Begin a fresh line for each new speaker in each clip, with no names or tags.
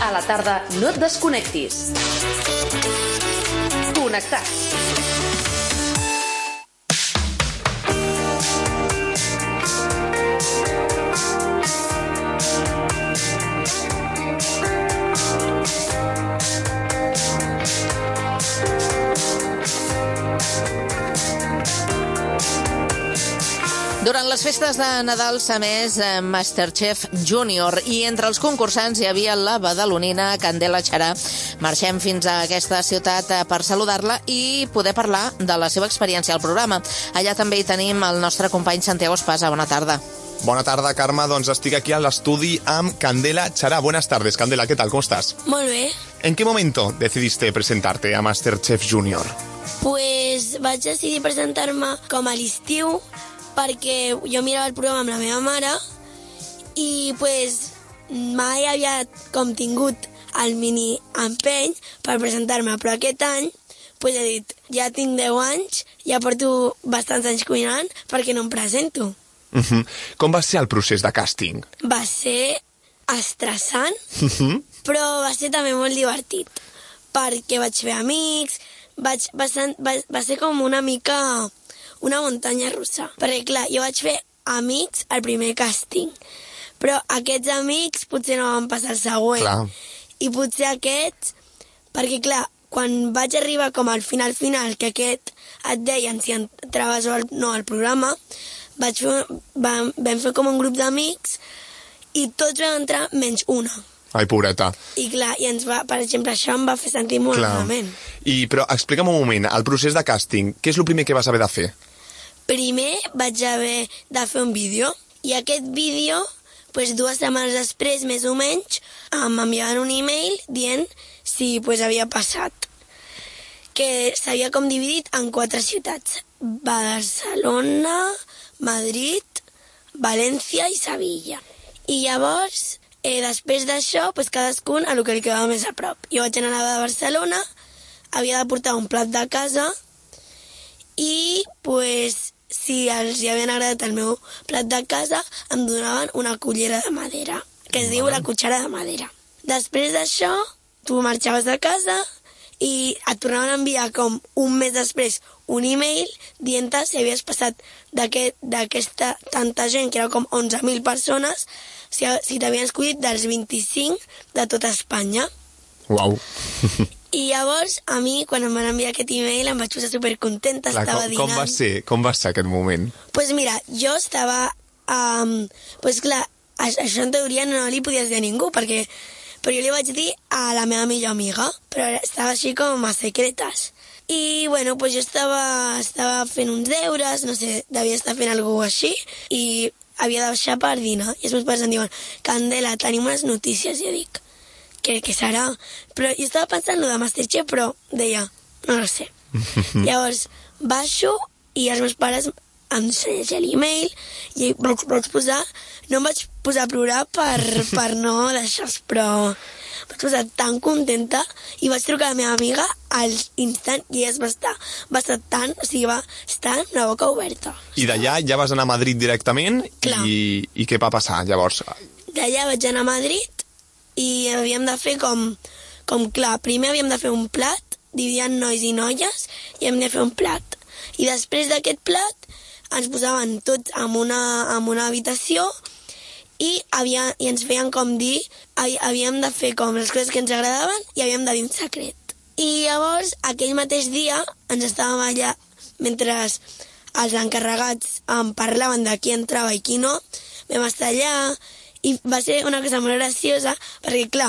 A la tarda no et desconnectis. Connectats.
Durant les festes de Nadal s'ha emès Masterchef Júnior i entre els concursants hi havia la badalonina Candela Xarà. Marxem fins a aquesta ciutat per saludar-la i poder parlar de la seva experiència al programa. Allà també hi tenim el nostre company Santiago Espasa. Bona tarda.
Bona tarda, Carme. Doncs estic aquí a l'estudi amb Candela Xarà. Buenas tardes, Candela. ¿Qué tal? ¿Cómo estás?
Molt bé.
¿En qué momento decidiste presentarte a Masterchef Júnior?
Pues vaig decidir presentar-me com a l'estiu perquè jo mirava el programa amb la meva mare i pues, mai havia com tingut el mini empeny per presentar-me, però aquest any pues, he dit, ja tinc 10 anys, ja porto bastants anys cuinant, perquè no em presento.
Com va ser el procés de càsting?
Va ser estressant, però va ser també molt divertit, perquè vaig fer amics, va ser com una mica una muntanya russa. Perquè, clar, jo vaig fer amics al primer càsting, però aquests amics potser no van passar al següent.
Clar.
I potser aquests, perquè, clar, quan vaig arribar com al final, que aquest et deien si entraves o no al programa, vam fer com un grup d'amics i tots vam entrar menys una.
Ai, pobreta.
I clar, per exemple, això em va fer sentir molt malament.
Però explica'm un moment, el procés de càsting, què és el primer que vas haver de fer?
Primer vaig haver de fer un vídeo, i aquest vídeo, pues, 2 setmanes després, més o menys, m'enviaven un email dient si havia passat. Que s'havia com dividit en 4 ciutats. Barcelona, Madrid, València i Sevilla. I llavors, després d'això, cadascun a lo que li quedava més a prop. Jo vaig anar a Barcelona, havia de portar un plat de casa i, si els hi havien agradat el meu plat de casa, em donaven una cullera de madera, que es diu la cuchara de madera. Després d'això, tu marxaves de casa i et tornaven a enviar com un mes després un email dient-te si havies passat d'aquesta tanta gent, que era com 11.000 persones, si t'havien escollit dels 25 de tota Espanya.
Uau!
I llavors, a mi, quan em van enviar aquest email, em vaig posar supercontenta, estava dinant.
Com va ser aquest moment?
Pues mira, jo estava... clar, això en teoria no li podies dir a ningú, però jo li vaig dir a la meva millor amiga, però estava així com a secretes. I, bueno, jo estava fent uns deures, no sé, devia estar fent alguna cosa així, i havia de baixar per dinar. I els meus pares em diuen, Candela, tenim unes notícies, i jo dic, què serà? Però jo estava pensant en de Masterchef, però deia, no ho sé. Llavors, baixo i els meus pares em segueixen l'email i vaig posar... No em vaig posar a plorar per no deixar-los, però vaig posar tan contenta i vaig trucar a la meva amiga a l'instant i ella va estar tan... O sigui, va estar amb la boca oberta.
I d'allà ja vas anar a Madrid directament?
Clar.
I què va passar, llavors?
D'allà vaig anar a Madrid i havíem de fer clar, primer havíem de fer un plat, dividint nois i noies, i havíem de fer un plat. I després d'aquest plat ens posaven tots en una habitació i ens feien com dir, havíem de fer com les coses que ens agradaven i havíem de dir un secret. I llavors, aquell mateix dia, ens estàvem allà, mentre els encarregats parlaven de qui entrava i qui no, vam estar allà, i va ser una cosa molt graciosa, perquè, clar,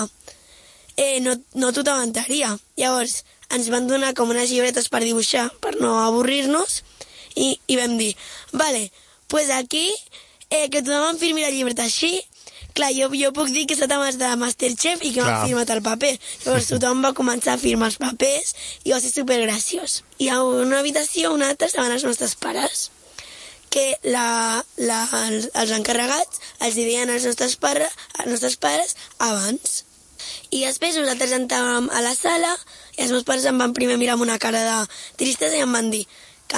no tothom entraria. Llavors, ens van donar com unes llibretes per dibuixar, per no avorrir-nos, i vam dir, vale, pues aquí, que tothom em firmi la llibreta així. Clar, jo puc dir que he estat amb els de Masterchef i que m'han firmat el paper. Llavors tothom va començar a firmar els papers i va ser supergraciós. I a una habitació, una altra, estaven els nostres pares, que els encarregats els deien als nostres pares abans. I després nosaltres entràvem a la sala i els meus pares em van primer mirar amb una cara de tristesa i em van dir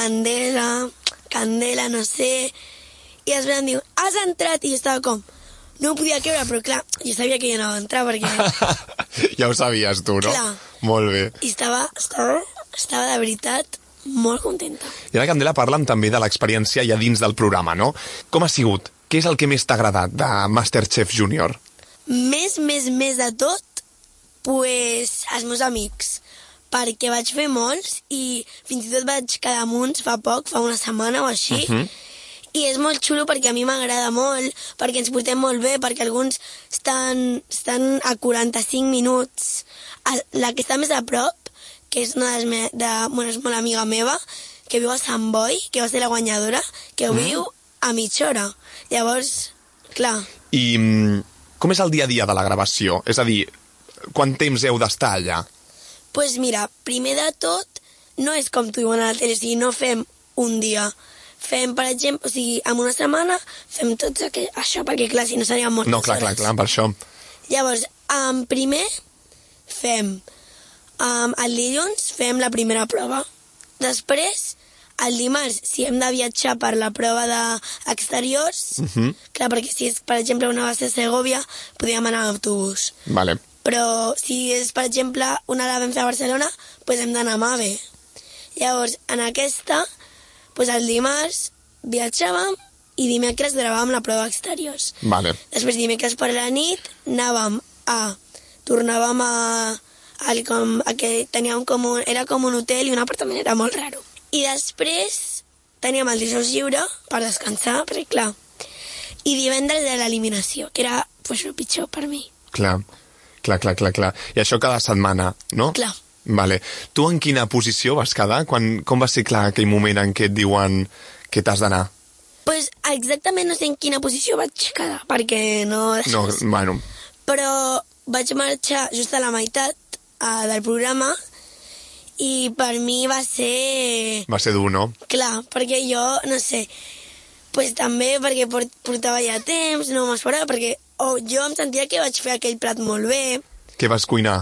Candela, no sé... I després em diu, has entrat? I jo estava com, no ho podia creure, però clar, jo sabia que jo no anava a entrar perquè...
Ja ho sabies tu, no?
Clar.
Molt bé.
I estava de veritat molt contenta.
I ara, Candela, parla'm també de l'experiència ja dins del programa, no? Com ha sigut? Què és el que més t'ha agradat de Masterchef Junior?
Més de tot, pues, els meus amics, perquè vaig fer molts i fins i tot vaig quedar amb uns fa una setmana o així, i és molt xulo perquè a mi m'agrada molt, perquè ens portem molt bé, perquè alguns estan a 45 minuts. La que està més a prop, que és una bueno, és molt amiga meva, que viu a Sant Boi, que va ser la guanyadora, que viu a mitja hora. Llavors, clar...
I com és el dia a dia de la gravació? És a dir, quant temps heu d'estar allà?
Pues mira, primer de tot, no és com tu diuen a la tele, o sigui, no fem un dia. Fem, per exemple, o sigui, en una setmana fem tot això, perquè clar, si no seria moltes
No, clar,
hores.
clar, per això.
Llavors, primer fem, el dilluns fem la primera prova. Després, el dimarts, si hem de viatjar per la prova d'exteriors, clar, perquè si és, per exemple, una base a Segovia, podríem anar en autobús.
Vale.
Però si és, per exemple, una la vam fer a Barcelona, doncs hem d'anar a MAVE. Llavors, en aquesta, doncs el dimarts viatjàvem i dimecres gravàvem la prova d'exteriors.
Vale.
Després, dimecres per la nit, tornàvem a que teníem era com un hotel i un apartament, era molt raro. I després teníem el dijous lliure per descansar, perquè clar, i divendres era l'eliminació, que era pues, el pitjor per mi.
Clar. I això cada setmana, no?
Clar.
Vale. Tu en quina posició vas quedar? Com va ser clar aquell moment en què et diuen que t'has d'anar?
Pues exactament no sé en quina posició vaig quedar, perquè no...
No, bueno...
Però vaig marxar just a la meitat del programa i per mi va ser...
Va ser dur, no?
Clar, perquè jo, no sé, pues també perquè portava ja temps, no m'esperava, perquè jo em sentia que vaig fer aquell plat molt bé.
Què vas cuinar?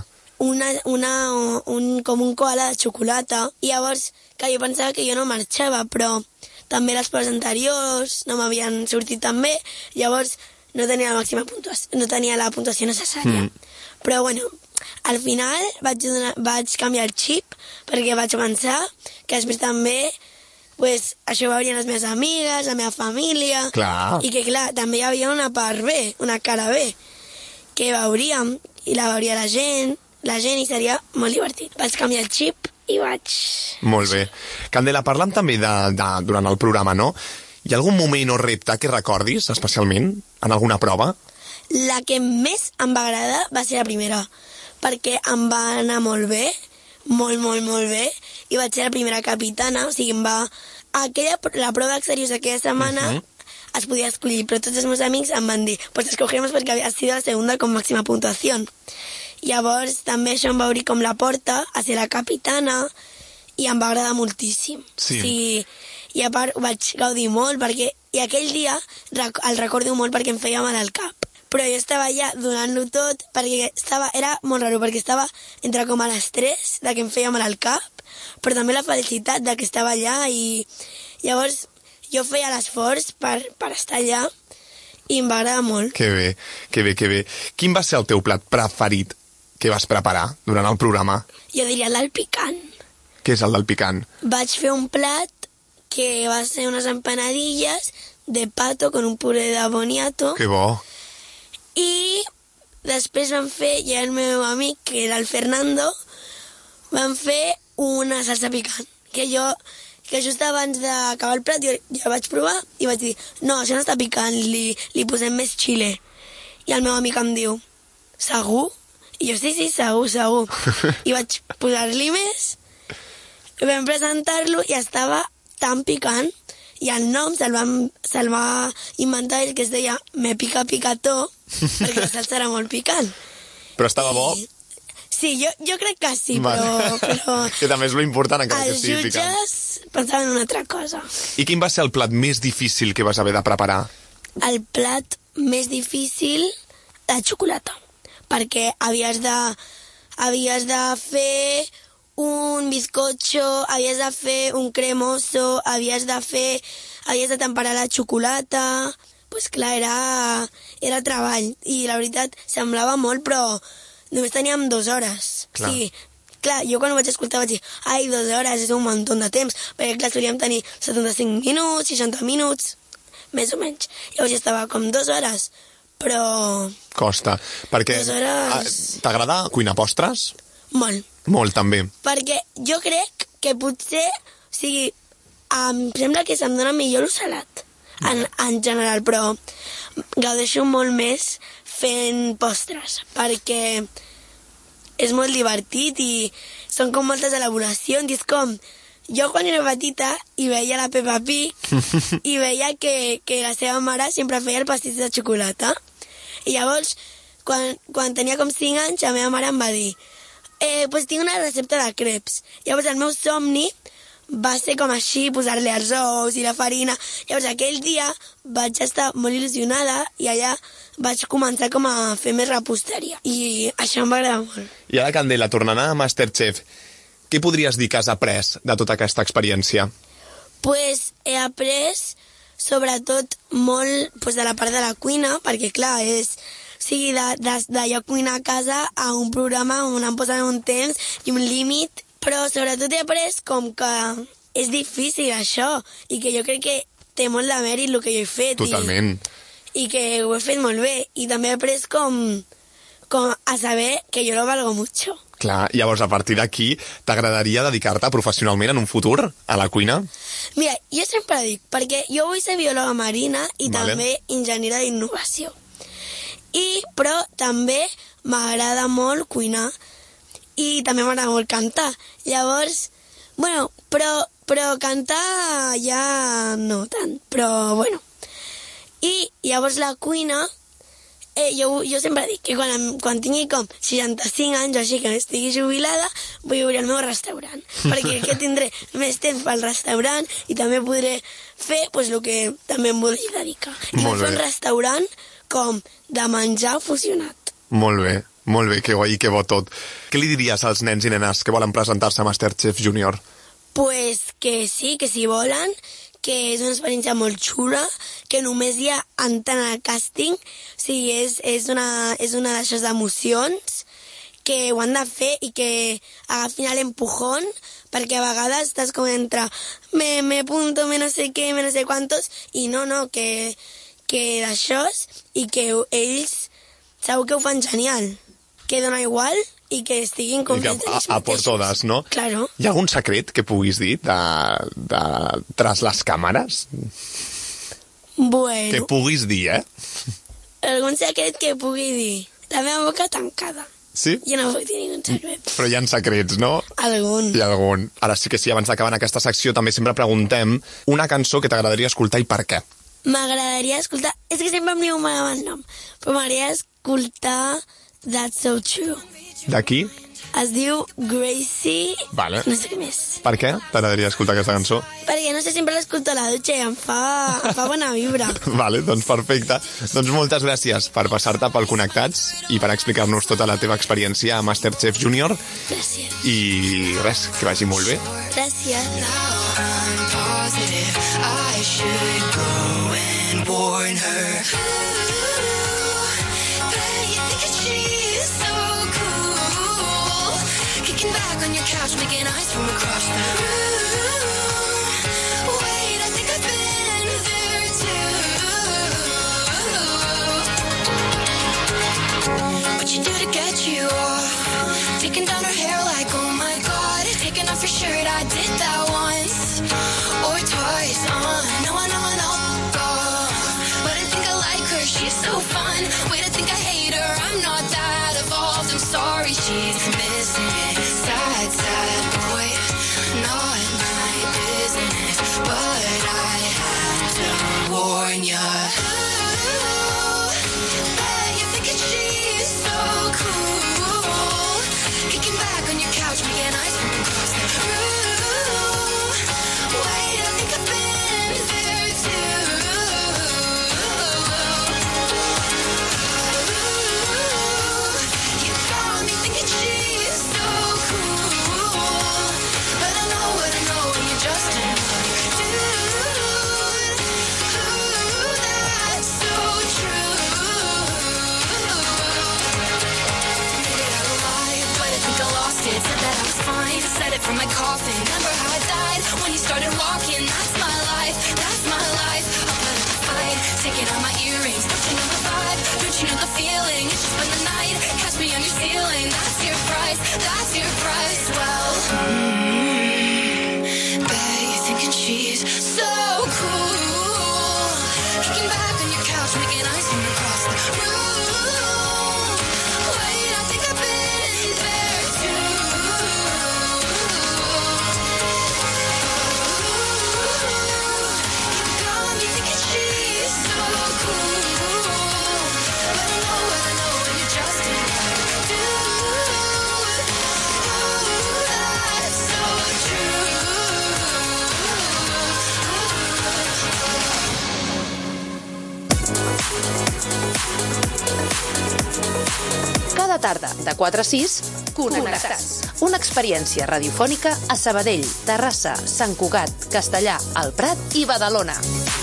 Com un koala de xocolata, i llavors, que jo pensava que jo no marxava, però també les proves anteriors no m'havien sortit tan bé, llavors no tenia la puntuació necessària. Però bueno, al final vaig canviar el xip perquè vaig pensar que després també pues, això ho veurien les meves amigues, la meva família...
Clar.
I que clar, també hi havia una part B, una cara B, que veuríem i la veuria la gent i seria molt divertit. Vaig canviar el xip i vaig...
Molt bé. Candela, parlem també durant el programa, no? Hi ha algun moment o repte que recordis, especialment, en alguna prova?
La que més em va agradar va ser la primera, perquè em va anar molt bé, molt bé, i vaig ser la primera capitana, o sigui, la prova d'exteriors d'aquella setmana es podia escollir, però tots els meus amics em van dir, pues escogemos porque has sido la segunda con máxima puntuación. Llavors també això em va obrir com la porta a ser la capitana i em va agradar moltíssim.
Sí.
I a part ho vaig gaudir molt perquè i aquell dia el recordo molt perquè em feia mal al cap. Però jo estava allà donant-lo tot perquè era molt raro, perquè estava entre com a l'estrès de que em feia mal al cap, però també la felicitat de que estava allà i llavors jo feia l'esforç per estar allà i em va agradar molt.
Que bé. Quin va ser el teu plat preferit que vas preparar durant el programa?
Jo diria el picant.
Què és el del picant?
Vaig fer un plat que va ser unes empanadilles de pato con un puré de boniato.
Que bo.
I després van fer, i el meu amic, que era el Fernando, van fer una salsa picant. Que just abans d'acabar el plat jo vaig provar i vaig dir, no, això no està picant, li posem més xile. I el meu amic em diu, segur? I jo, sí, segur. I vaig posar-li més, i vam presentar-lo i estava tan picant, i el nom se'l va inventar ell, que es deia Me pica picató, perquè la salsa era molt picant.
Però estava bo?
Sí, jo crec que sí,
vale.
però...
Que també és lo important, encara que
els
sigui picant.
jutges pensaven en una altra cosa.
I quin va ser el plat més difícil que vas haver de preparar?
El plat més difícil, la xocolata, perquè havies de fer un bizcocho, havies de fer un cremoso, havies de temperar la xocolata, pues clar, era treball. I la veritat, semblava molt, però només teníem 2 hores.
Clar.
Sí, clar, jo quan ho vaig escoltar vaig dir, ai, 2 hores és un munt de temps, perquè clar, solíem tenir 75 minuts, 60 minuts, més o menys. Llavors ja estava com 2 hores, però...
Costa. Perquè
2 hores...
t'agrada cuinar postres?
Molt.
Molt, també.
Perquè jo crec que potser, o sigui, em sembla que se'm dona millor el salat, en general, però gaudeixo molt més fent postres, perquè és molt divertit i són com moltes elaboracions, i és com... Jo quan era petita i veia la Peppa Pig i veia que la seva mare sempre feia el pastís de xocolata. I llavors, quan tenia com 5 anys, la meva mare em va dir pues tinc una recepta de creps. Llavors el meu somni va ser com així, posar-li els ous i la farina. Llavors aquell dia vaig estar molt il·lusionada i allà vaig començar com a fer més reposteria. I això em va agradar molt.
I ara, Candela, tornant a Masterchef, què podries dir que has après de tota aquesta experiència?
Pues he après sobretot molt pues, de la part de la cuina, perquè clar, és... O sigui, de jo cuinar a casa a un programa on em posen un temps i un límit, però sobretot he après com que és difícil això, i que jo crec que té molt de mèrit el que jo he fet.
Totalment.
I que ho he fet molt bé, i també he après com a saber que jo lo valgo mucho.
Clar, llavors a partir d'aquí t'agradaria dedicar-te professionalment en un futur a la cuina?
Mira, jo sempre dic, perquè jo vull ser biòloga marina i
Vale.
també enginyera d'innovació. Però també m'agrada molt cuinar i també m'agrada molt cantar. Llavors, bueno, però cantar ja no tant, però bueno. I llavors la cuina... jo sempre dic que quan tingui com 65 anys o així, que estigui jubilada, vull obrir el meu restaurant, perquè que tindré més temps pel restaurant i també podré fer pues, el que també em vull dedicar. I
Molt
vull fer
bé.
un restaurant com de menjar fusionat.
Molt bé, que guai, que bo tot. Què li diries als nens i nenes que volen presentar-se a Masterchef Junior?
Pues que sí, que si volen, que és una experiència molt xula, que només hi ha entren al càsting, o sigui, és una d'aixòs d'emocions, que ho han de fer i que agafin l'empujón, perquè a vegades estàs com entre me punto, me no sé què, me no sé quantos, i no, que d'aixòs, i que ells segur que ho fan genial, que dona igual i que estiguin
I que
contents.
a por todas, no?
Claro.
Hi ha algun secret que puguis dir tras les càmeres? Que
Bueno,
puguis dir,
algun secret que pugui dir. La meva boca tancada.
Sí?
Jo no puc dir ningú secret.
Però hi ha secrets, no?
Algun.
Hi ha algun. Ara sí que sí, abans d'acabar en aquesta secció també sempre preguntem una cançó que t'agradaria escoltar i per què.
M'agradaria escoltar... És que sempre em diu mal el nom. Però m'agradaria escoltar That's So True.
D'aquí?
Es diu Gracie...
Vale.
No sé què més.
Per què t'agradaria escoltar aquesta cançó?
Perquè no sé, sempre l'escolto a la dutxa i em fa bona vibra.
Vale, doncs perfecte. Doncs moltes gràcies per passar-te pel Connectats i per explicar-nos tota la teva experiència a Masterchef Junior.
Gràcies.
I res, que vagi molt bé.
Gràcies.
I'm positive I should go and warn her. Bet you think that she's so cool, kicking back on your couch, making eyes from across the room. Wait, I think I've been there too. What you do to get you off? Taking down her hair like, oh my god. Taking off your shirt, I did that once or twice. No, but I think I like her, she's so fun. Wait, I think I hate her, I'm not that evolved. I'm sorry, she's missing it. Sad, sad boy, not my business, but I had to warn ya. Bet you think that she's so cool, kicking back on your couch, making eyes from across the room. Wait, I think I've been there too. You got me thinking she's so Said that I was fine, said it from my coffin. Remember how I died when you started walking? That's my life, that's my life. I'll put up a fight, taking out my earrings. Don't you know the vibe? Don't you know the feeling? It's just been the night, catch me on your ceiling. That's your price, that's your price. Well, bet you thinking she's so cool, kicking back on your couch, making ice cream across the room. Wait, I think I've been there too. You got me thinking she's so cool, but I know when you're just a dude. That's so true.
Cada tarda, de 4 a 6, Connectats. Una experiència radiofònica a Sabadell, Terrassa, Sant Cugat, Castellà, El Prat i Badalona.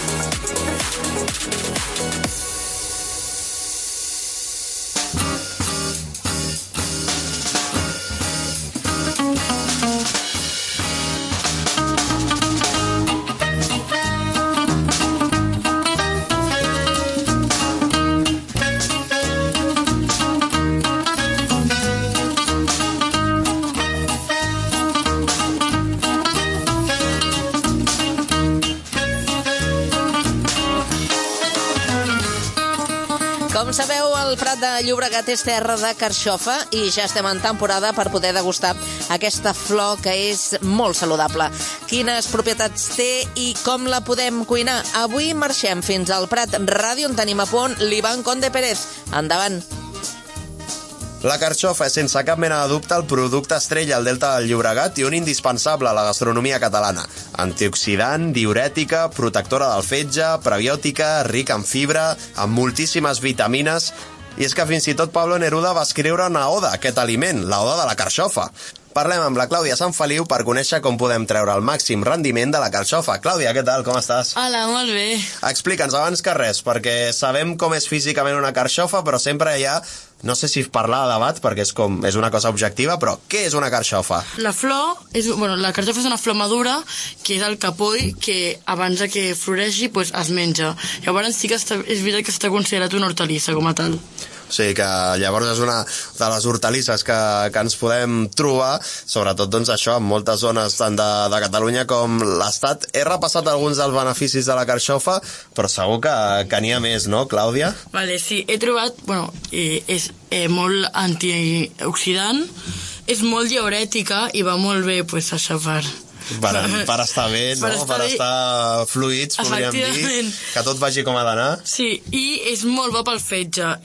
Com sabeu, el Prat de Llobregat és terra de carxofa i ja estem en temporada per poder degustar aquesta flor que és molt saludable. Quines propietats té i com la podem cuinar? Avui marxem fins al Prat Ràdio on tenim a punt l'Ivan Conde Pérez. Endavant!
La carxofa és sense cap mena de dubte el producte estrella al Delta del Llobregat i un indispensable a la gastronomia catalana. Antioxidant, diurètica, protectora del fetge, prebiòtica, rica en fibra, amb moltíssimes vitamines. I és que fins i tot Pablo Neruda va escriure una oda a aquest aliment, la oda de la carxofa. Parlem amb la Clàudia Sanfeliu per conèixer com podem treure el màxim rendiment de la carxofa. Clàudia, què tal? Com estàs?
Hola, molt bé.
Explica'ns abans que res, perquè sabem com és físicament una carxofa, però sempre hi ha, no sé si parlar de debat, perquè és una cosa objectiva, però què és una carxofa?
La flor, la carxofa és una flor madura, que és el capoll que abans que floreixi es menja. Llavors sí que és veritat que està considerat una hortalissa com a tal.
O sigui que llavors és una de les hortalisses que ens podem trobar, sobretot doncs això, en moltes zones tant de Catalunya com l'Estat. He repassat alguns dels beneficis de la carxofa, però segur que n'hi ha més, no, Clàudia?
Vale, sí, he trobat, és molt antioxidant, és molt diurètica i va molt bé, això
per estar bé, no? Per estar fluids, podríem dir, que tot vagi com ha d'anar.
Sí, i és molt bo pel fetge,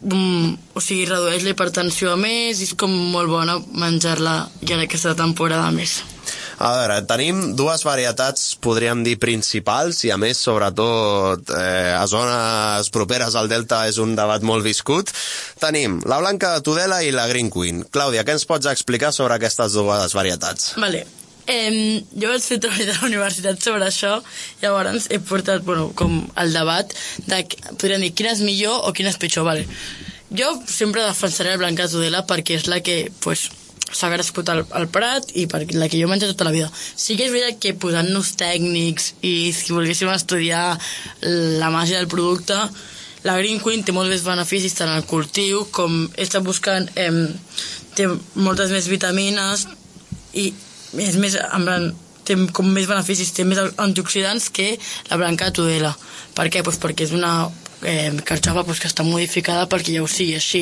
redueix la hipertensió a més, i és com molt bona menjar-la ja en aquesta temporada més.
A veure, tenim dues varietats, podríem dir, principals, i a més, sobretot, a zones properes al Delta és un debat molt viscut. Tenim la blanca de Tudela i la Green Queen. Clàudia, què ens pots explicar sobre aquestes dues varietats?
Vale. Jo vaig fer treball de la universitat sobre això, llavors he portat com el debat de, podríem dir, quina és millor o quina és pitjor. Vale. Jo sempre defensaré la blanca de Tudela perquè és la que s'ha crescut al Prat i per la que jo he menjat tota la vida. Sí que és veritat que posant-nos tècnics i si volguéssim estudiar la màgia del producte, la Green Queen té molts més beneficis tant al cultiu com he estat buscant, té moltes més vitamines i és més, té com més beneficis, té més antioxidants que la blanca de Tudela. Per què? Perquè és una carxofa que està modificada perquè ja ho sigui així.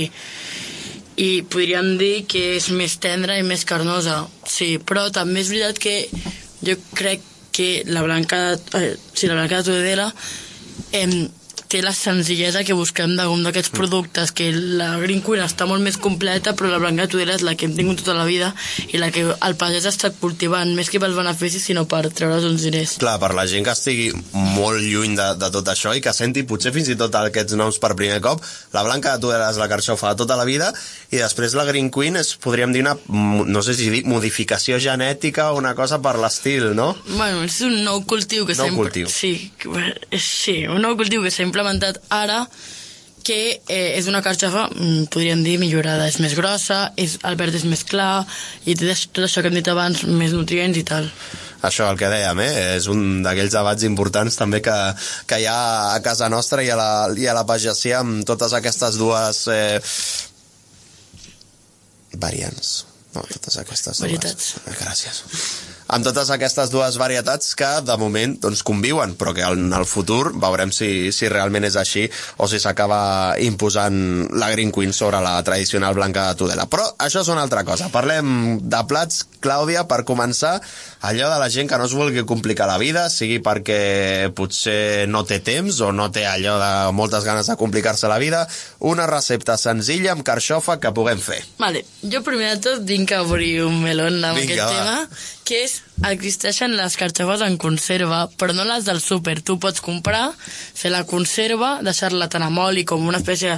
I podríem dir que és més tendra i més carnosa, sí, però també és veritat que jo crec que la blanca de Tudela té la senzillesa que busquem d'un d'aquests productes, que la Green Queen està molt més completa, però la blanca de Tudela és la que hem tingut tota la vida i la que el pagès ha estat cultivant, més que pels beneficis, sinó per treure's uns diners.
Clar, per la gent que estigui molt lluny de tot això i que senti potser fins i tot aquests noms per primer cop, la blanca de Tudela és la carxofa de tota la vida i després la Green Queen és, podríem dir, una, no sé si dir, modificació genètica o una cosa per l'estil, no?
Bueno, és un nou cultiu que
cultiu.
Sí, un nou cultiu que s'ha implementat ara que és una carxofa, podríem dir, millorada. És més grossa, el verd és més clar, i té tot això que hem dit abans, més nutrients i tal.
Això, el que dèiem, és un d'aquells debats importants també que hi ha a casa nostra i a la pagesia amb totes aquestes dues variants. No, totes aquestes
varietats.
Gràcies. Amb totes aquestes dues varietats que de moment doncs, conviuen, però que en el futur veurem si realment és així o si s'acaba imposant la Green Queen sobre la tradicional blanca de Tudela. Però això és una altra cosa. Parlem de plats, Clàudia, per començar, allò de la gent que no es vulgui complicar la vida, sigui perquè potser no té temps o no té allò de moltes ganes de complicar-se la vida, una recepta senzilla amb carxofa que puguem fer.
Vale, jo primer de tot vinc a obrir un melón amb aquest tema, que és, existeixen les carxofes en conserva, però no les del súper. Tu pots comprar, fer la conserva, deixar-la tant amb oli com una espècie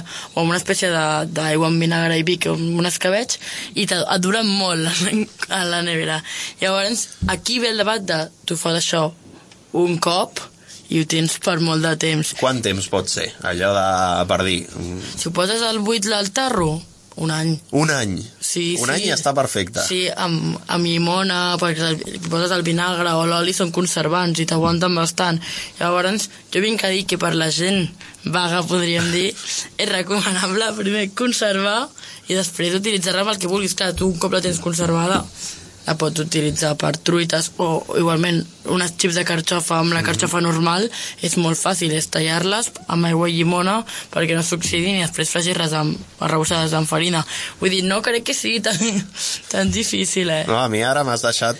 d'aigua amb vinagre i vi, com un escabetx, i et dura molt a la nevera. Llavors, aquí ve el debat de tu fas això un cop i ho tens per molt de temps.
Quant temps pot ser? Allò per dir...
Si ho poses al buit al tarro, un any.
Un any?
Sí,
un any està perfecte.
Sí, amb llimona, perquè poses el vinagre o l'oli, són conservants i t'aguanten bastant. Llavors, jo vinc a dir que per la gent vaga, podríem dir, és recomanable primer conservar i després utilitzar-la amb el que vulguis. Clar, tu un cop la tens conservada la pots utilitzar per truites o igualment unes xips de carxofa amb la carxofa normal. És molt fàcil, és tallar-les amb aigua i llimona perquè no s'oxidin i després fregir-les arrebossades amb farina. Vull dir, no crec que sigui tan difícil,
No, a mi ara m'has deixat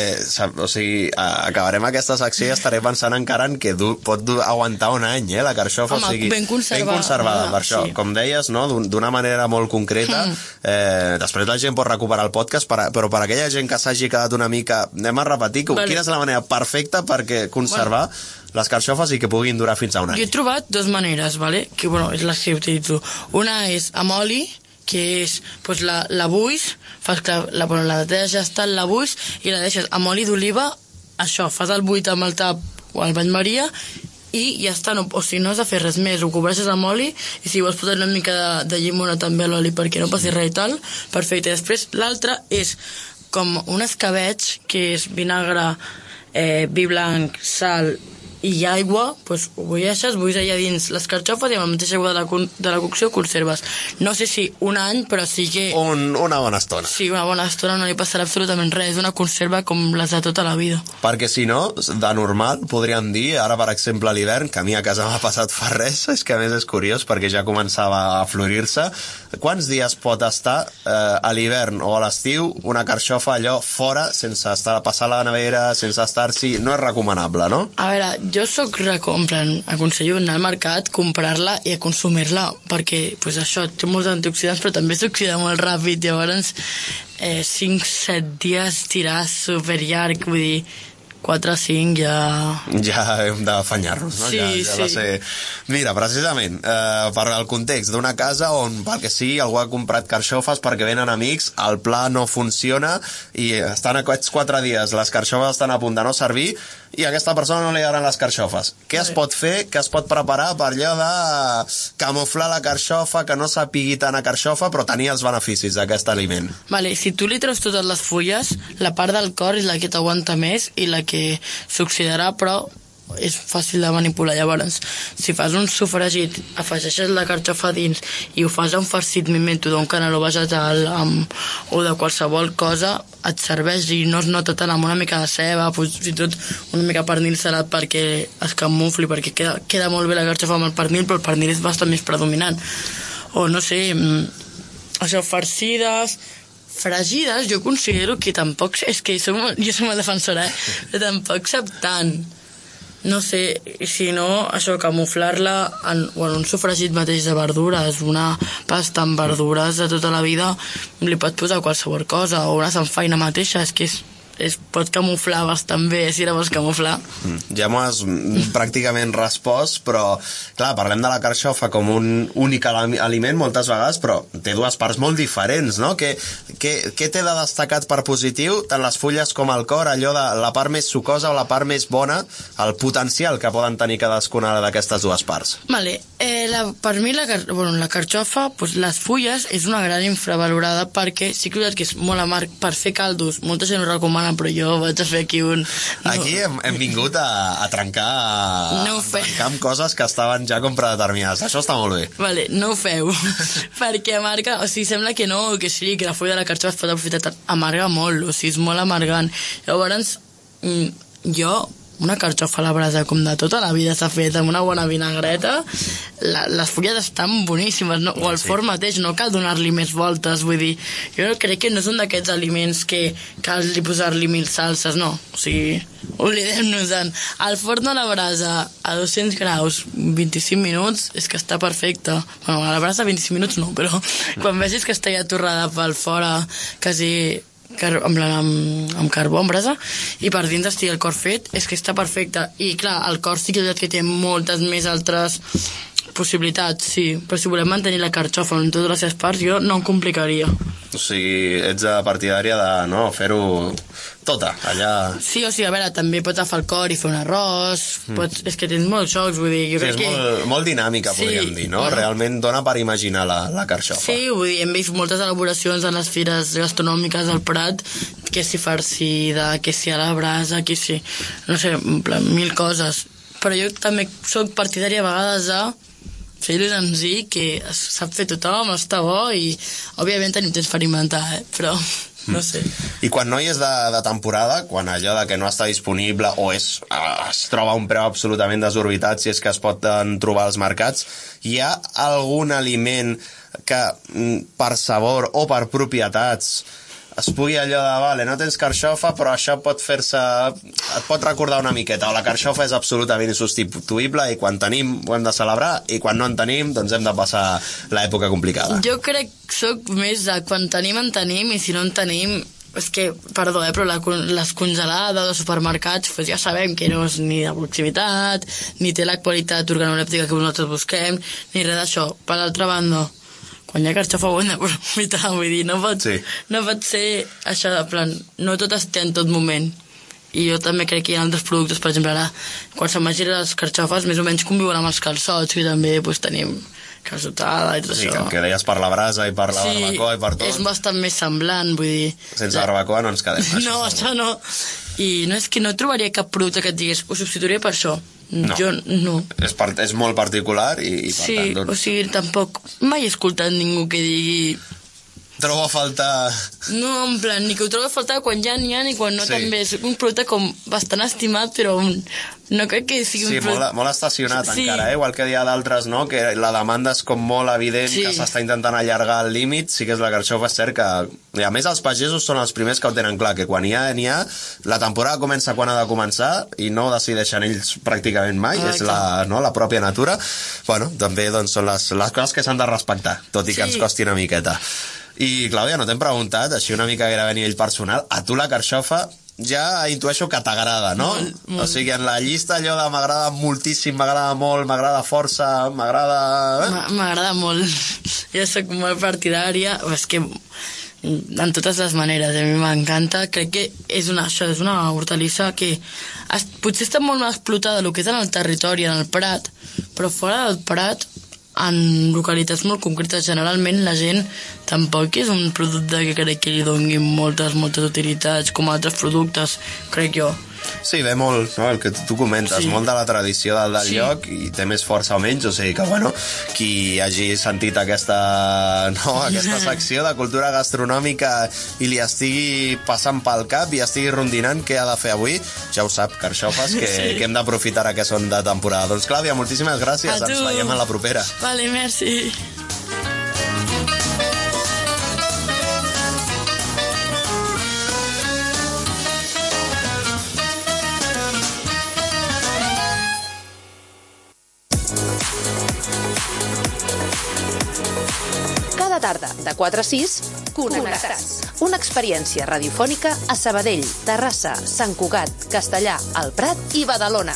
o sigui, acabarem aquesta secció i estaré pensant encara en que pot aguantar un any, la carxofa.
Home,
o sigui,
ben conservada.
Per això, sí. Com deies, no? D'una manera molt concreta. Després la gent pot recuperar el podcast, però per aquella gent que s'hagi quedat una mica... Anem a repetir, quina és la manera perfecta perquè conservar les carxofes i que puguin durar fins a un any?
Jo he trobat dues maneres, ¿vale? Que és les que utilitzo. Una és amb oli, que és, pues, la buix, la neteges ja està, la buix, i la deixes amb oli d'oliva, això, fas el buit amb el tap o el bany maria, i ja està, no, o sigui, no has de fer res més, ho cobreixes amb oli, i si vols posar una mica de llimona també a l'oli perquè no passi res i tal, perfecte. I després l'altra és com un escabetx, que és vinagre, vi blanc, sal i aigua, doncs ho bulleixes allà dins les carxofes i amb la mateixa aigua de la cocció conserves. No sé si un any, però sí que...
Una bona estona.
Sí, una bona estona, no li passarà absolutament res. És una conserva com les de tota la vida.
Perquè si no, de normal, podríem dir, ara per exemple a l'hivern, que a mi a casa m'ha passat fa res, és que a més és curiós perquè ja començava a florir-se. Quants dies pot estar a l'hivern o a l'estiu una carxofa allò fora, sense passar a la nevera, sense estar-s'hi... No és recomanable, no?
A veure, jo aconsello anar al mercat, comprar-la i a consumir-la, perquè pues això, té molts antioxidants, però també s'oxida molt ràpid, llavors 5-7 dies tirar superllarg, vull dir, 4 o 5
ja hem d'afanyar-nos, no?
Sí,
ja va ser... Mira, precisament, per al context d'una casa on, perquè sí, algú ha comprat carxofes perquè venen amics, el pla no funciona i estan aquests 4 dies, les carxofes estan a punt de no servir i a aquesta persona no li agraden les carxofes. Què es pot fer, què es pot preparar per allò de camuflar la carxofa, que no sapigui tant a carxofa, però tenir els beneficis d'aquest aliment?
Vale, si tu li treus totes les fulles, la part del cor és la que t'aguanta més i la que s'oxidarà, però és fàcil de manipular. Llavors, si fas un sofregit, afegeixes la carxofa dins i ho fas un farcit, m'invento, d'un caneló vegetal o de qualsevol cosa, et serveix i no es nota tant amb una mica de ceba, fins i tot una mica pernil salat perquè es camufli, perquè queda molt bé la carxofa amb el pernil, però el pernil és bastant més predominant. O no sé, això, farcides, fregides, jo considero que tampoc... És que jo som una defensora, però tampoc sap tant. No sé, si no, això, camuflar-la en un sofregit mateix de verdures, una pasta amb verdures de tota la vida, li pots posar qualsevol cosa, o una samfaina mateixa, és que és es pot camuflar bastant bé, si la vols camuflar.
Ja m'ho has pràcticament respost, però, clar, parlem de la carxofa com un únic aliment moltes vegades, però té dues parts molt diferents, no? Què té de destacat per positiu, tant les fulles com el cor, allò de la part més sucosa o la part més bona, el potencial que poden tenir cadascuna d'aquestes dues parts?
Vale, per mi la carxofa, pues, les fulles és una gran infravalorada perquè sí que és molt amarg per fer caldos, molta gent ho recomana, però jo vaig a fer aquí un... No.
Aquí hem vingut a trencar amb coses que estaven ja com predeterminades. Això està molt bé.
Vale, no ho feu, perquè amarga, o sigui, sembla que no, que sí, que la fulla de la carxofa es pot aprofitar, amarga molt, o sigui, és molt amargant. Llavors, jo... una carxofa a la brasa com de tota la vida s'ha fet amb una bona vinagreta, les fulles estan boníssimes, no? O al forn mateix, no cal donar-li més voltes, vull dir, jo crec que no són d'aquests aliments que cal posar-li 1000 salses, no, o sigui, oblidem-nos-en. Al forn a la brasa a 200 graus 25 minuts és que està perfecte. Bueno, a la brasa 25 minuts no, però quan vegis que està ja torrada pel fora, quasi... amb carbó, amb brasa, i per dins estigui el cor fet, és que està perfecte. I clar, el cor sí que té moltes més altres possibilitats, sí, però si volem mantenir la carxofa en totes les seves parts, jo no em complicaria.
O sigui, ets partidària de no fer-ho tota, allà...
Sí, o sigui, a veure, també pots agafar el cor i fer un arròs, és que tens molts jocs, vull dir, jo crec que...
És molt dinàmica, podríem dir, no? Bueno. Realment dona per imaginar la carxofa.
Sí, vull dir, hem vist moltes elaboracions en les fires gastronòmiques del Prat, que si farcida, que si a la brasa, que si... no sé, en plan, 1000 coses. Però jo també soc partidària a vegades de fer-ho senzill, que sap fer tothom, està bo, i òbviament tenim temps per inventar, però no sé.
I quan no hi és de temporada, quan allò de que no està disponible o es troba a un preu absolutament desorbitat, si és que es pot trobar als mercats, hi ha algun aliment que per sabor o per propietats es pugui allò de, vale, no tens carxofa, però això pot fer-se... et pot recordar una miqueta, o la carxofa és absolutament insubstituïble i quan tenim ho hem de celebrar i quan no en tenim doncs hem de passar l'època complicada.
Jo crec que soc més de quan tenim en tenim i si no en tenim... És que, perdó, però les congelades dels supermercats pues ja sabem que no és ni de proximitat, ni té la qualitat organolèptica que nosaltres busquem, ni res d'això. Per l'altra banda, quan hi ha carxofa ho hem d'aprofitar, vull dir, no pot ser això de plan, no tot es té en tot moment. I jo també crec que hi ha altres productes, per exemple, ara, quan se'n vagi les carxofes, més o menys conviuen amb els calçots, que també pues, tenim calçotada i tot això.
Que deies per la brasa i per la barbacoa i per tot.
És bastant més semblant, vull dir...
Sense barbacoa no ens quedem.
No, això no. I no és que no trobaria cap producte que et digués, ho substituiria per això. No. Jo no.
És molt particular i per
tant... Sí, o sigui, tampoc mai he escoltat ningú que digui...
Trobo a faltar...
No, en plan, ni que ho trobo a faltar quan ja n'hi ha ni quan no també. És un producte com bastant estimat, però no crec que sigui un producte...
Sí, molt estacionat encara, igual que hi ha d'altres, no? Que la demanda és com molt evident, que s'està intentant allargar el límit. Sí que és la carxofa, és cert que... I a més, els pagesos són els primers que ho tenen clar, que quan n'hi ha, la temporada comença quan ha de començar i no ho decideixen ells pràcticament mai, és la pròpia natura. Bueno, també doncs, són les coses que s'han de respectar, tot i que ens costi una miqueta. I, Clàudia, no t'hem preguntat, així una mica gairebé a nivell personal, a tu la carxofa ja intueixo que t'agrada, no? Molt. O sigui, en la llista allò de m'agrada moltíssim, m'agrada molt, m'agrada força, m'agrada...
M'agrada molt. Jo soc molt partidària, és que en totes les maneres, a mi m'encanta. Crec que és una hortalissa que potser està molt més explotada el que és en el territori, en el Prat, però fora del Prat, en localitats molt concretes, generalment la gent tampoc és un producte que crec que li doni moltes utilitats com altres productes, crec jo.
Sí, ve molt, no? El que tu comentes, molt de la tradició del lloc i té més força o menys, o sigui que, bueno, qui hagi sentit aquesta secció de cultura gastronòmica i li estigui passant pel cap i estigui rondinant què ha de fer avui, ja ho sap, carxofes, que hem d'aprofitar que són de temporada. Doncs, Clàudia, moltíssimes gràcies, ens veiem a la propera.
Vale, merci.
Cada tarda, de 4 a 6, Connectats. Una experiència radiofònica a Sabadell, Terrassa, Sant Cugat, Castellà, el Prat i Badalona.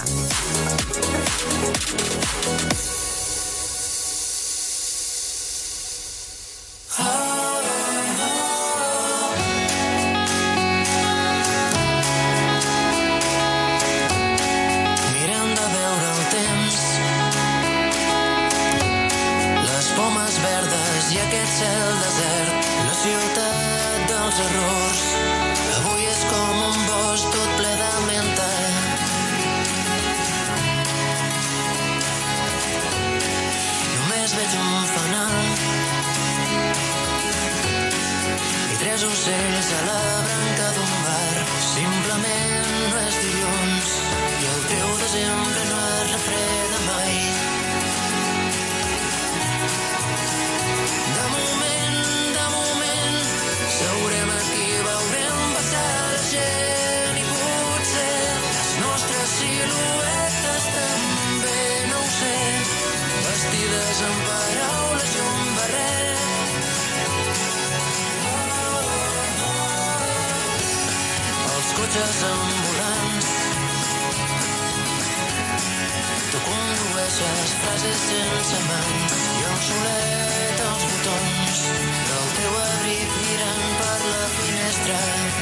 Ocells a la branca d'un bar, simplement no és dilluns i el teu desembre no es refreda mai. De moment, seurem aquí, veurem passar la gent i potser les nostres siluetes també, no ho sé, vestides amb paraules i un barret. Cotxes ambulants, tu condueixes frases sense mans i un solet als botons del teu abric mirant per la finestra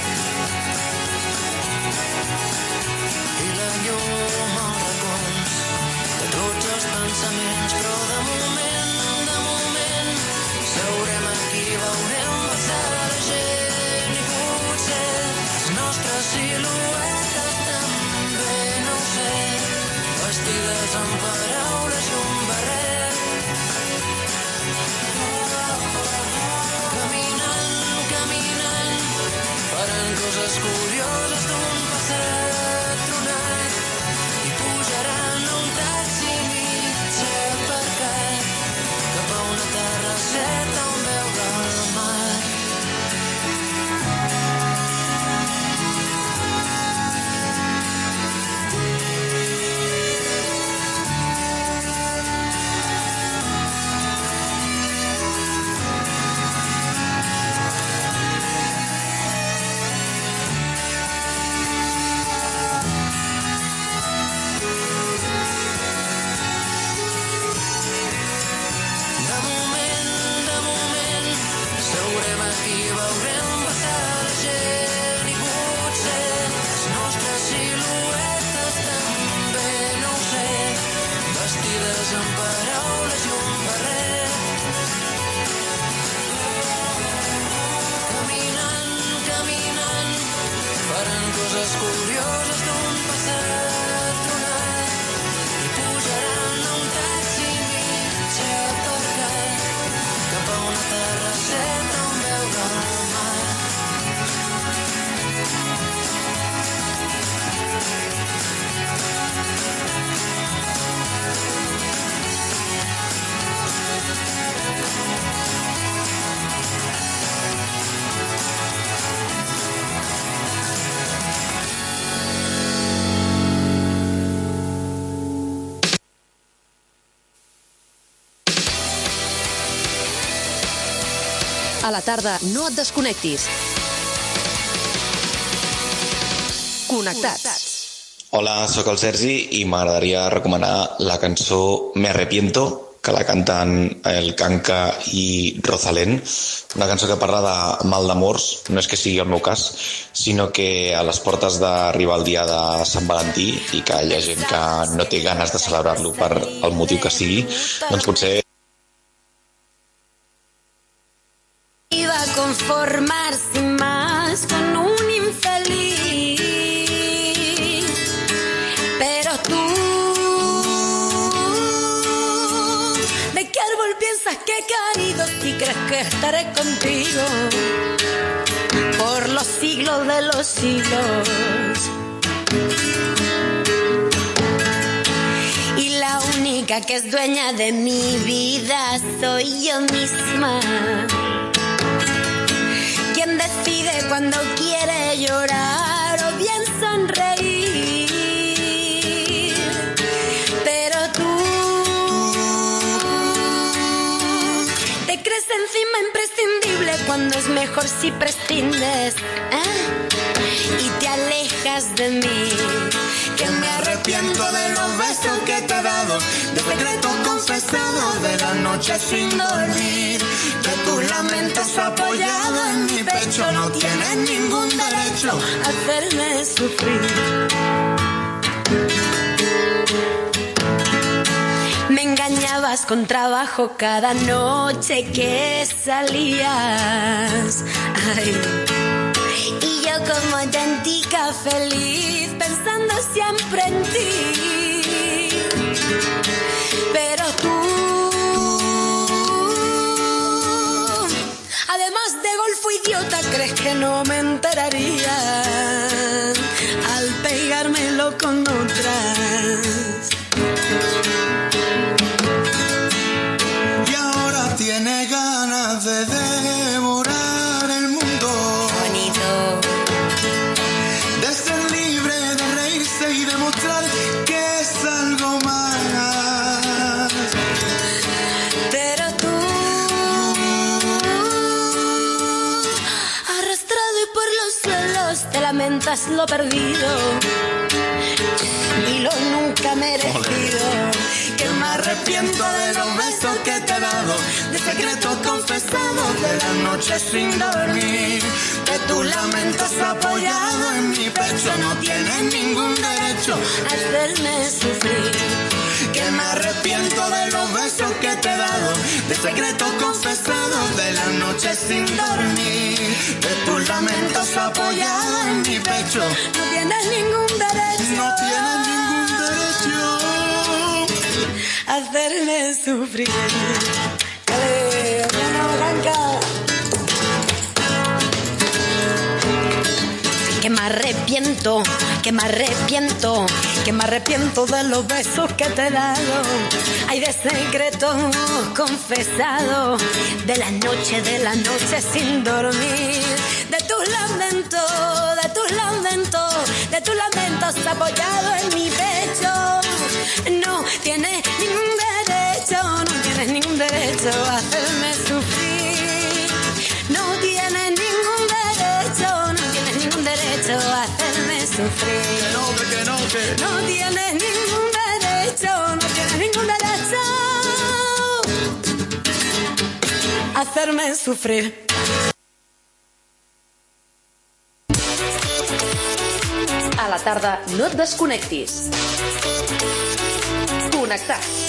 i la llum als racons de tots els pensaments, però de moment seurem aquí, veurem passar la gent i potser nostres siluetes també, no ho sé, vestides amb paraules i un barret. Caminant, faran coses curioses d'un passat tronat i pujaran a un taxi mig aparcat cap a una terrasseta on veure el mar.
A la tarda, no et desconnectis. Connectats.
Hola, sóc el Sergi i m'agradaria recomanar la cançó Me Arrepiento, que la canten el Kanka i Rosalén, una cançó que parla de mal d'amors. No és que sigui el meu cas, sinó que a les portes d'arribar el dia de Sant Valentí i que hi ha gent que no té ganes de celebrar-lo per el motiu que sigui, doncs potser
iba a conformar sin más con un infeliz, pero tú, ¿de qué árbol piensas que he caído si crees que estaré contigo por los siglos de los siglos? Y la única que es dueña de mi vida soy yo misma. Quien decide cuando quiere llorar o bien sonreír. Pero tú te crees encima imprescindible cuando es mejor si prescindes y te alejas de mí.
Que me arrepiento de los besos que te he dado, de secretos confesados, de la noche sin dormir, de tus lamentos apoyados en mi pecho. No tienes ningún derecho
a hacerme sufrir. Me engañabas con trabajo cada noche que salías. Ay. Y yo como auténtica feliz pensando siempre en ti. Pero tú, además de golfo idiota, crees que no me enteraría al pegármelo con otras.
Y ahora tiene ganas de devorar el mundo.
Bonito.
De ser libre, de reírse y demostrar que es algo más.
Pero tú, arrastrado y por los suelos, te lamentas lo perdido y lo nunca merecido.
Que me arrepiento de los besos que te he dado, de secretos confesados, de la noche sin dormir, de tus lamentos apoyados en mi pecho. No tienes ningún derecho
a hacerme sufrir.
Que me arrepiento de los besos que te he dado, de secretos confesados, de la noche sin dormir, de tus lamentos apoyados en mi pecho.
No tienes ningún derecho.
No tienes ningún derecho
a hacerme sufrir. Que me arrepiento, que me arrepiento, que me arrepiento de los besos que te he dado. Hay de secreto confesado, de la noche sin dormir, de tus lamentos, de tus lamentos, de tus lamentos apoyados en mi pecho. No tienes ningún derecho, no tienes ningún derecho a hacerme sufrir. No tienes ningún derecho, no tienes ningún derecho a hacerme sufrir. No tienes ningún derecho, no tienes ningún derecho a hacerme sufrir.
A la tarda no et desconnectis. Connectats.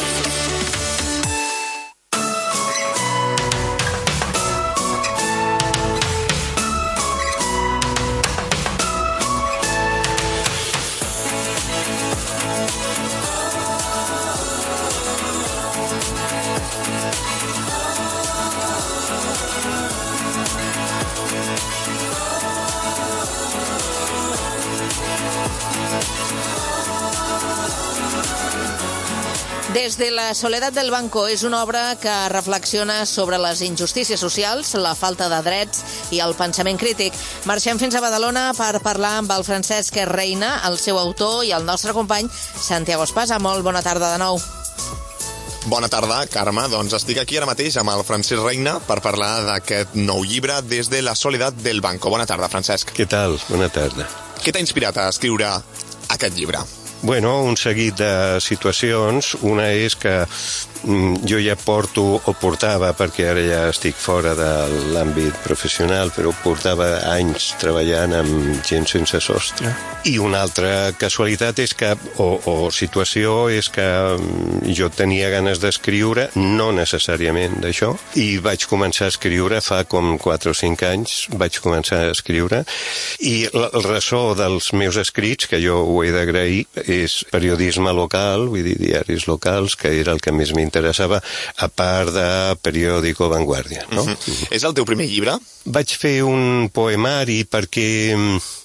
Desde la soledat del banco és una obra que reflexiona sobre les injustícies socials, la falta de drets i el pensament crític. Marxem fins a Badalona per parlar amb el Francesc Reina, el seu autor, i el nostre company Santiago Espasa. Molt bona tarda de nou.
Bona tarda, Carme. Doncs estic aquí ara mateix amb el Francesc Reina per parlar d'aquest nou llibre Des de la soledat del banco. Bona tarda, Francesc.
Què tal? Bona tarda.
Què t'ha inspirat a escriure aquest llibre?
Bueno, un seguit de situacions. Una és que jo ja porto, o portava, perquè ara ja estic fora de l'àmbit professional, però portava anys treballant amb gent sense sostre. I una altra casualitat és que, o situació, és que jo tenia ganes d'escriure, no necessàriament d'això, i vaig començar a escriure fa com 4 o 5 anys, vaig començar a escriure, i el ressò dels meus escrits, que jo ho he d'agrair, és periodisme local, vull dir, diaris locals, que era el que més m'interessava, a part de periòdico Vanguardia, no?
És el teu primer llibre?
Vaig fer un poemari perquè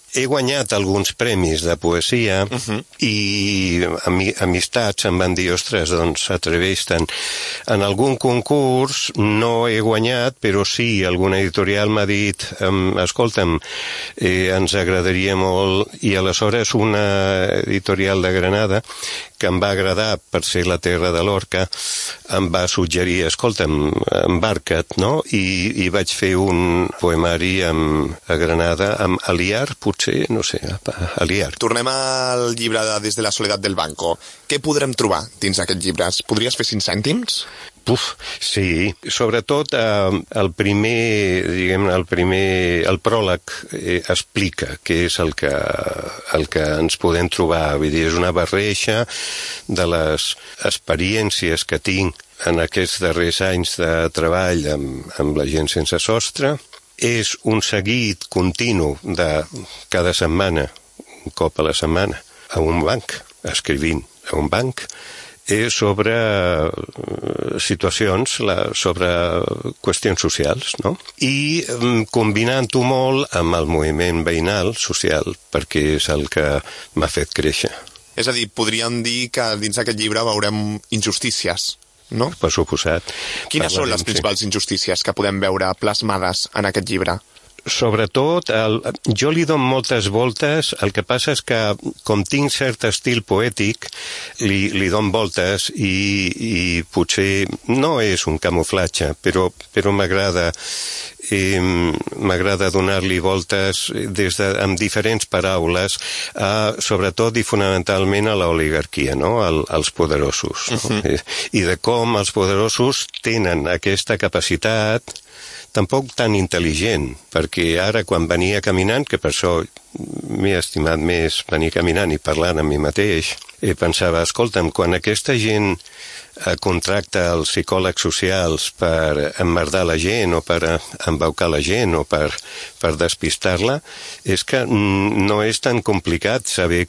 he guanyat alguns premis de poesia i amistats em van dir, ostres, doncs atreveix-te'n. En algun concurs no he guanyat, però sí, alguna editorial m'ha dit, escolta'm, ens agradaria molt, i aleshores una editorial de Granada, que em va agradar per ser la terra de l'Orca, em va suggerir, escolta'm, embarca't, no? I vaig fer un poemari a Granada, amb Aliar, potser, no sé, Aliar.
Tornem al llibre de Des de la soledat del banco. Què podrem trobar dins d'aquest llibre? Podries fer 5 cèntims?
Sí, sobretot el primer, diguem-ne, el pròleg explica què és el que ens podem trobar. Vull dir, és una barreja de les experiències que tinc en aquests darrers anys de treball amb la gent sense sostre. És un seguit continu de cada setmana, un cop a la setmana, a un banc, escrivint a un banc, sobre situacions, sobre qüestions socials, no? I combinant-ho molt amb el moviment veïnal social, perquè és el que m'ha fet créixer.
És a dir, podríem dir que dins d'aquest llibre veurem injustícies, no?
Per suposat.
Quines són les principals injustícies que podem veure plasmades en aquest llibre?
Sobretot, jo li dono moltes voltes, el que passa és que, com tinc cert estil poètic, li dono voltes i potser no és un camuflatge, però m'agrada donar-li voltes amb diferents paraules, sobretot i fonamentalment a l'oligarquia, no? als poderosos. No? I de com els poderosos tenen aquesta capacitat tampoc tan intel·ligent, perquè ara quan venia caminant, que per això m'he estimat més venir caminant i parlant amb mi mateix, pensava, escolta'm, quan aquesta gent contracta els psicòlegs socials per emmerdar la gent o per embaucar la gent o per despistar-la, és que no és tan complicat saber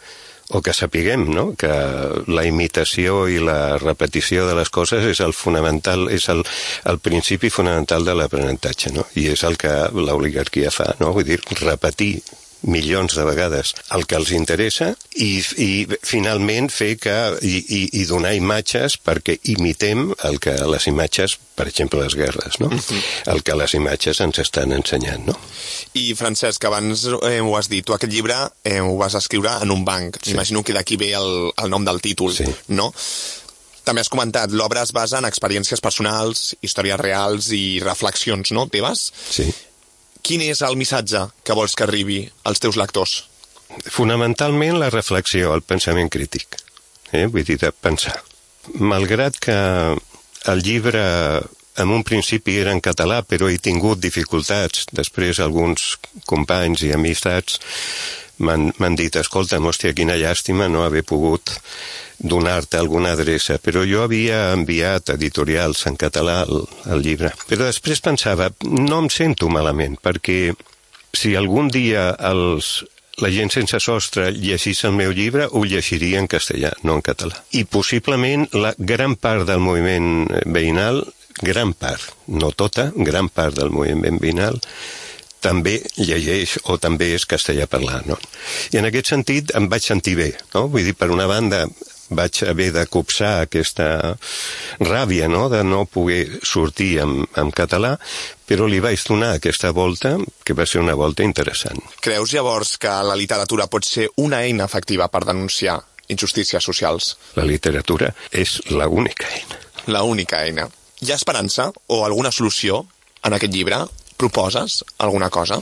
o que sapiguem, no? Que la imitació i la repetició de les coses és el fonamental, és el principi fonamental de l'aprenentatge, no? I és el que l'oligarquia fa, no? Vull dir, repetir milions de vegades el que els interessa i finalment fer i donar imatges perquè imitem el que les imatges, per exemple les guerres, no? El que les imatges ens estan ensenyant, no?
I Francesc, abans ho has dit, tu aquest llibre ho vas escriure en un banc. Sí. Imagino que d'aquí ve el nom del títol, sí. No? També has comentat, l'obra es basa en experiències personals, històries reals i reflexions, no, teves?
Sí.
Quin és el missatge que vols que arribi als teus lectors?
Fonamentalment la reflexió, el pensament crític. Vull dir, de pensar. Malgrat que el llibre en un principi era en català, però he tingut dificultats. Després alguns companys i amistats m'han dit, escolta'm, hòstia, quina llàstima no haver pogut donar-te alguna adreça, però jo havia enviat editorials en català el llibre. Però després pensava, no em sento malament, perquè si algun dia la gent sense sostre llegís el meu llibre, ho llegiria en castellà, no en català. I possiblement la gran part del moviment veïnal, gran part, no tota, gran part del moviment veïnal, també llegeix o també és castellà parlant, no? I en aquest sentit em vaig sentir bé, no? Vull dir, per una banda, vaig haver de copsar aquesta ràbia, no?, de no poder sortir en català, però li vaig donar aquesta volta, que va ser una volta interessant.
Creus llavors que la literatura pot ser una eina efectiva per denunciar injustícies socials?
La literatura és l'única eina.
L'única eina. Hi ha esperança o alguna solució en aquest llibre? Proposes alguna cosa?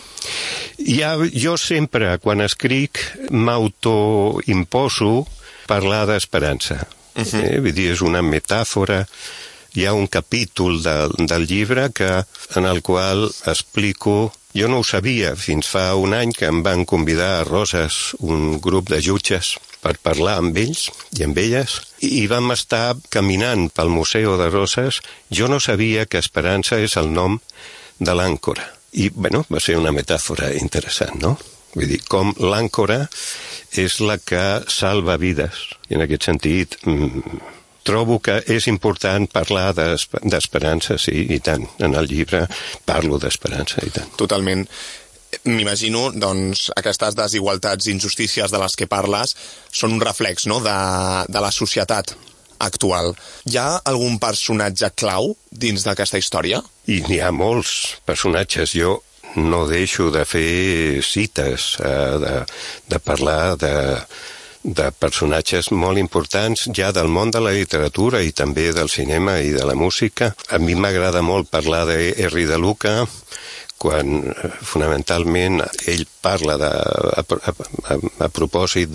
Jo sempre, quan escric, m'autoimposo parlar d'esperança. Vull dir, és una metàfora. Hi ha un capítol del llibre en el qual explico... Jo no ho sabia fins fa un any que em van convidar a Roses, un grup de jutges, per parlar amb ells i amb elles, i vam estar caminant pel Museu de Roses. Jo no sabia que Esperança és el nom de l'àncora. I, bueno, va ser una metàfora interessant, no? Vull dir, com l'àncora és la que salva vides. I en aquest sentit, trobo que és important parlar d'esperança, sí, i tant. En el llibre parlo d'esperança, i tant.
Totalment. m'imagino, doncs, aquestes desigualtats i injustícies de les que parles són un reflex, no?, de la societat actual. Hi ha algun personatge clau dins d'aquesta història?
I n'hi ha molts personatges. Jo no deixo de fer cites, de parlar de personatges molt importants ja del món de la literatura i també del cinema i de la música. A mi m'agrada molt parlar d'Henry de Luca, quan fonamentalment ell parla a propòsit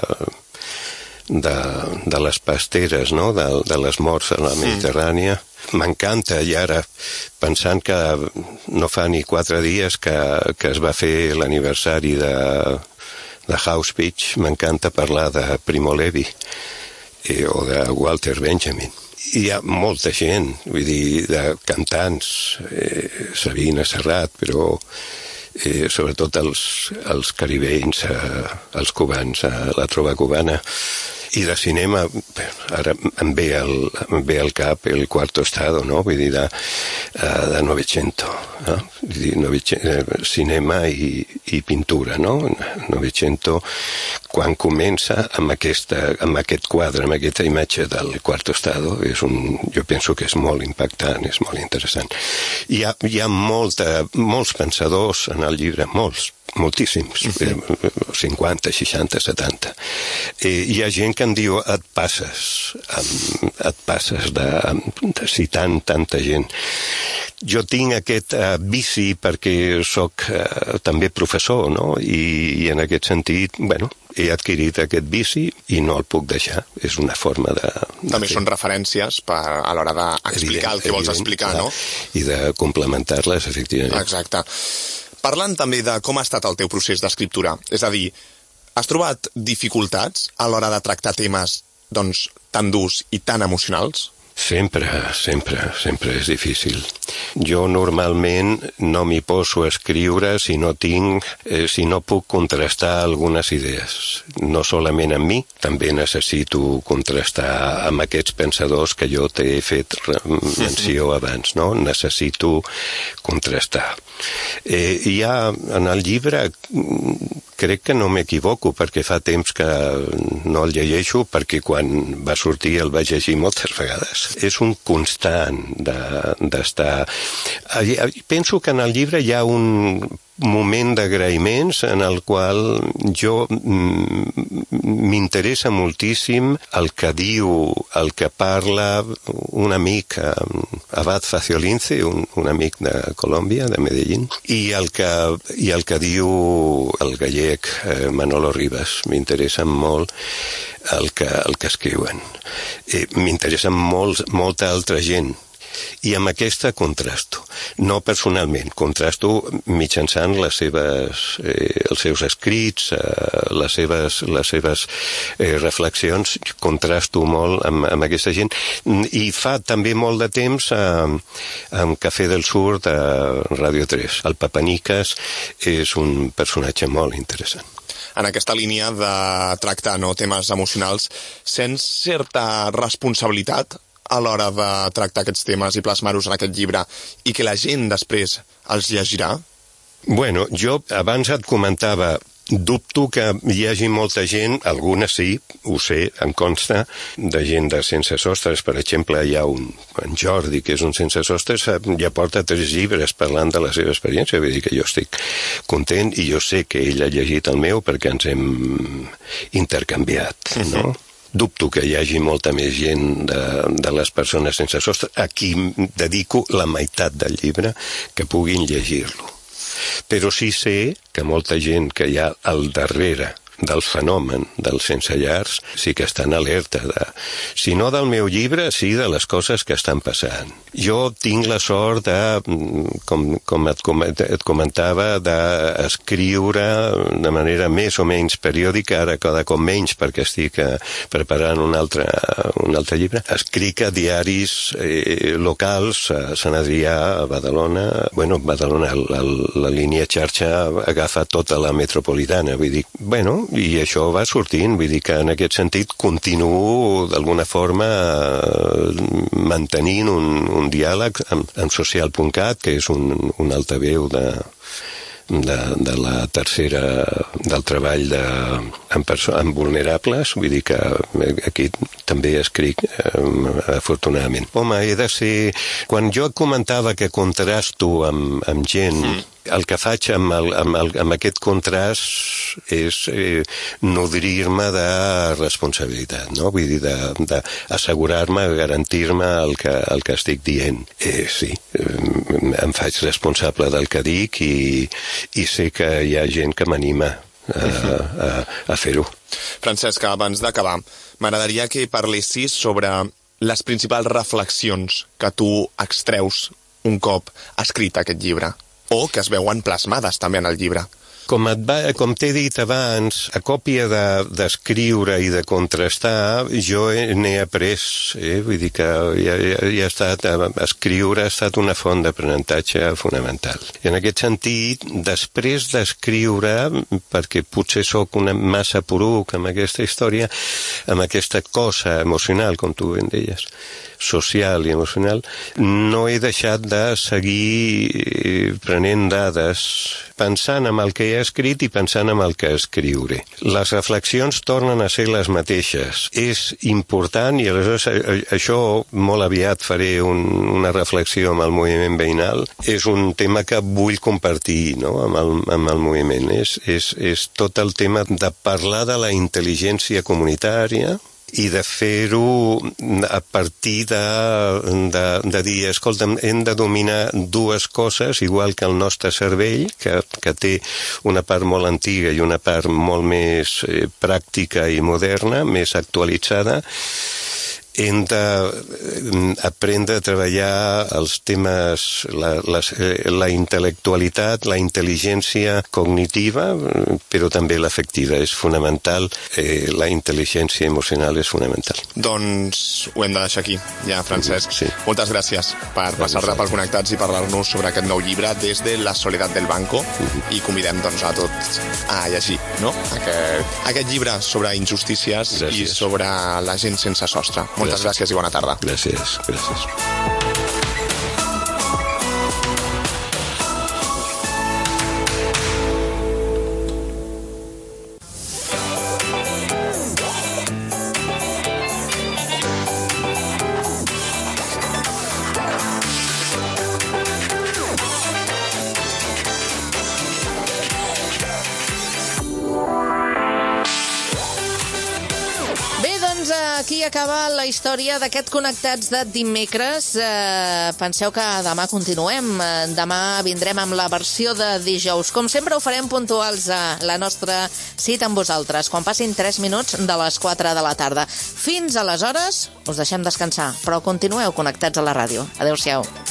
de les pasteres, no?, de les morts a la Mediterrània. M'encanta, i ara, pensant que no fa ni 4 dies que es va fer l'aniversari de Auschwitz, m'encanta parlar de Primo Levi o de Walter Benjamin. Hi ha molta gent, vull dir, de cantants, Sabina Serrat, però sobretot els caribenys, els cubans, la trova cubana, i de cinema, ara em ve al cap el Quarto Estado, no?, vull dir, de Novecento, no? Cinema i pintura, no? Novecento, quan comença amb aquest quadre, amb aquesta imatge del Quarto Estado, jo penso que és molt impactant, és molt interessant. Hi ha molts pensadors en el llibre, moltíssims, 50, 60, 70. Hi ha gent que em diu, et passes de citant tanta gent. Jo tinc aquest vici perquè sóc també professor, no?, i en aquest sentit, bueno, he adquirit aquest vici i no el puc deixar. És una forma de...
També són referències a l'hora d'explicar el que vols explicar, no?
I de complementar-les, efectivament.
Exacte. Parlant també de com ha estat el teu procés d'escriptura, és a dir, has trobat dificultats a l'hora de tractar temes, doncs, tan durs i tan emocionals?
Sempre és difícil. Jo normalment no m'hi poso a escriure si no puc contrastar algunes idees. No solament amb mi, també necessito contrastar amb aquests pensadors que jo t'he fet menció abans, no? Necessito contrastar. Hi ha en el llibre, crec que no m'equivoco, perquè fa temps que no el llegeixo, perquè quan va sortir el vaig llegir moltes vegades. És un constant d'estar... Penso que en el llibre hi ha un moment d'agraïments en el qual jo m'interessa moltíssim el que diu, el que parla un amic, Abad Faciolince, un amic de Colòmbia, de Medellín, i el que diu el gallec Manolo Rivas. M'interessa molt el que escriuen. M'interessa molta altra gent. I amb aquesta contrasto. No personalment, contrasto mitjançant els seus escrits, les seves reflexions, contrasto molt amb aquesta gent. I fa també molt de temps amb Café del Sur de Ràdio 3. El Papanicas és un personatge molt interessant.
En aquesta línia de tractar temes emocionals, sents certa responsabilitat a l'hora de tractar aquests temes i plasmar-los en aquest llibre i que la gent després els llegirà?
Bueno, jo abans et comentava, dubto que hi hagi molta gent, algunes sí, ho sé, em consta, de gent de Sense Sostres. Per exemple, hi ha en Jordi, que és un Sense Sostres, ja porta 3 llibres parlant de la seva experiència, vull dir que jo estic content i jo sé que ell ha llegit el meu perquè ens hem intercanviat, no? Dubto que hi hagi molta més gent de les persones sense sostre a qui dedico la meitat del llibre que puguin llegir-lo. Però sí sé que molta gent que hi ha al darrere del fenomen dels sense llars sí que estan alerta si no del meu llibre, sí de les coses que estan passant. Jo tinc la sort de, com et comentava, d'escriure de manera més o menys periòdica, ara cada cop menys perquè estic preparant un altre llibre. Escric a diaris locals, a Sant Adrià, a Badalona. Bueno, Badalona, la línia xarxa agafa tota la metropolitana, vull dir, i això va sortint, vull dir que en aquest sentit continuo d'alguna forma mantenint un diàleg amb social.cat, que és un altaveu de la tercera del treball amb vulnerables, vull dir que aquí també escric afortunadament. Home, he de ser... Quan jo comentava que contrasto amb gent, el que faig amb aquest contrast és nodrir-me de responsabilitat, no? Vull dir, d'assegurar-me, garantir-me el que estic dient. Sí, em faig responsable del que dic i sé que hi ha gent que m'anima a fer-ho.
Francesc, abans d'acabar, m'agradaria que parlessis sobre les principals reflexions que tu extreus un cop escrit aquest llibre, o que es veuen plasmades també en el llibre.
Com t'he dit abans, a còpia d'escriure i de contrastar, jo n'he après, vull dir que escriure ha estat una font d'aprenentatge fonamental. I en aquest sentit, després d'escriure, perquè potser sóc massa poruc amb aquesta història, amb aquesta cosa emocional, com tu en deies, social i emocional, no he deixat de seguir prenent dades, pensant en el que he escrit i pensant en el que escriuré. Les reflexions tornen a ser les mateixes. És important, i aleshores això molt aviat faré una reflexió amb el moviment veïnal. És un tema que vull compartir, no?, amb el moviment. És tot el tema de parlar de la intel·ligència comunitària i de fer-ho a partir de dir, escolta'm, hem de dominar dues coses, igual que el nostre cervell, que té una part molt antiga i una part molt més pràctica i moderna, més actualitzada. Hem d'aprendre a treballar els temes, la intel·lectualitat, la intel·ligència cognitiva, però també l'afectiva. És fonamental, la intel·ligència emocional és fonamental.
Doncs ho hem de deixar aquí, ja, Francesc.
Sí.
Moltes gràcies per passar-te pel Connectats i parlar-nos sobre aquest nou llibre Des de la soledad del banco, i convidem doncs a tots a llegir, no?, aquest llibre sobre injustícies. Gràcies. I sobre la gent sense sostre. Moltes gràcies i bona tarda.
Gràcies.
Aquí acaba la història d'aquest Connectats de dimecres. Penseu que demà continuem. Demà vindrem amb la versió de dijous. Com sempre ho farem puntuals a la nostra cita amb vosaltres, quan passin 3 minuts de les 4 de la tarda. Fins aleshores us deixem descansar, però continueu connectats a la ràdio. Adéu-siau.